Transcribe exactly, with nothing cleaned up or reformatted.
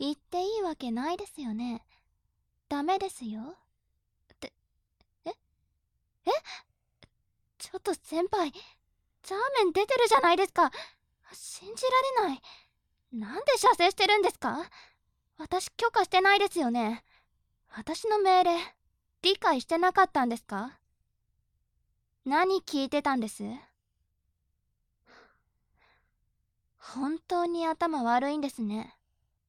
言っていいわけないですよね。ダメですよ。って、ええちょっと先輩、ザーメン出てるじゃないですか。信じられない。なんで射精してるんですか？私許可してないですよね。私の命令、理解してなかったんですか？何聞いてたんです？本当に頭悪いんですね。